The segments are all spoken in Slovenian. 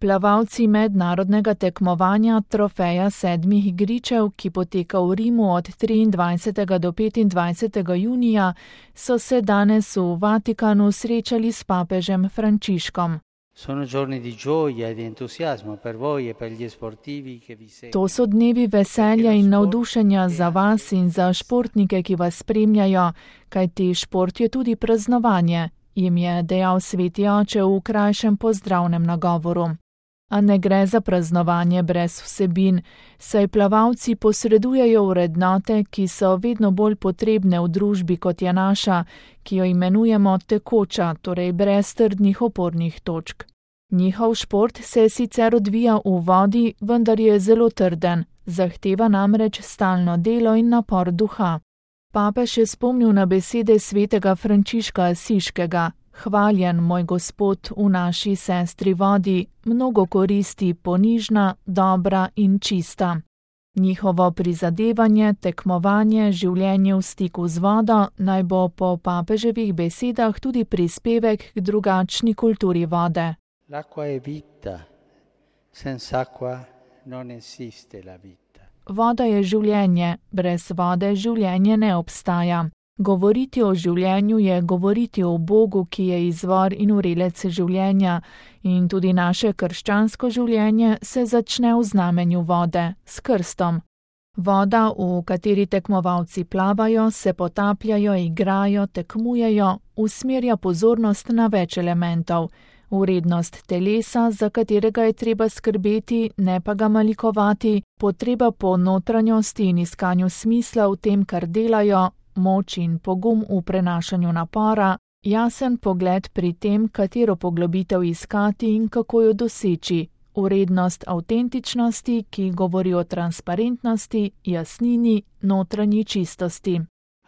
Plavalci mednarodnega tekmovanja Trofeja 7 gričev, ki poteka v Rimu od 23. do 25. junija, so se danes v Vatikanu srečali s papežem Frančiškom. To so dnevi veselja in navdušenja za vas in za športnike, ki vas spremljajo, kajti šport je tudi praznovanje, jim je dejal sveti oče v krajšem pozdravnem nagovoru. A ne gre za praznovanje brez vsebin, saj plavalci posredujejo vrednote, ki so vedno bolj potrebne v družbi kot je naša, ki jo imenujemo tekoča, torej brez trdnih opornih točk. Njihov šport se sicer odvija v vodi, vendar je zelo trden, zahteva namreč stalno delo in napor duha. Papež je spomnil na besede svetega Frančiška Asiškega: "Hvaljen, moj Gospod, v naši sestri vodi, mnogo koristi, ponižna, dobra in čista." Njihovo prizadevanje, tekmovanje, življenje v stiku z vodo naj bo po papeževih besedah tudi prispevek k drugačni kulturi vode. L'acqua è vita, senza acqua non esiste la vita. Voda je življenje, brez vode življenje ne obstaja. Govoriti o življenju je govoriti o Bogu, ki je izvor in vrelec življenja, in tudi naše krščansko življenje se začne v znamenju vode, s krstom. Voda, v kateri tekmovalci plavajo, se potapljajo, igrajo, tekmujejo, usmerja pozornost na več elementov. Vrednost telesa, za katerega je treba skrbeti, ne pa ga malikovati, potreba po notranjosti in iskanju smisla v tem, kar delajo, moč in pogum v prenašanju napora, jasen pogled pri tem, katero poglobitev iskati in kako jo doseči, vrednost avtentičnosti, ki govori o transparentnosti, jasnini, notranji čistosti.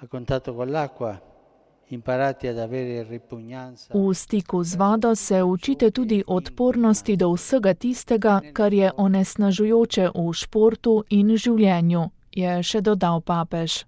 V stiku z vodo se učite tudi odpornosti do vsega tistega, kar je onesnažujoče v športu in življenju, je še dodal papež.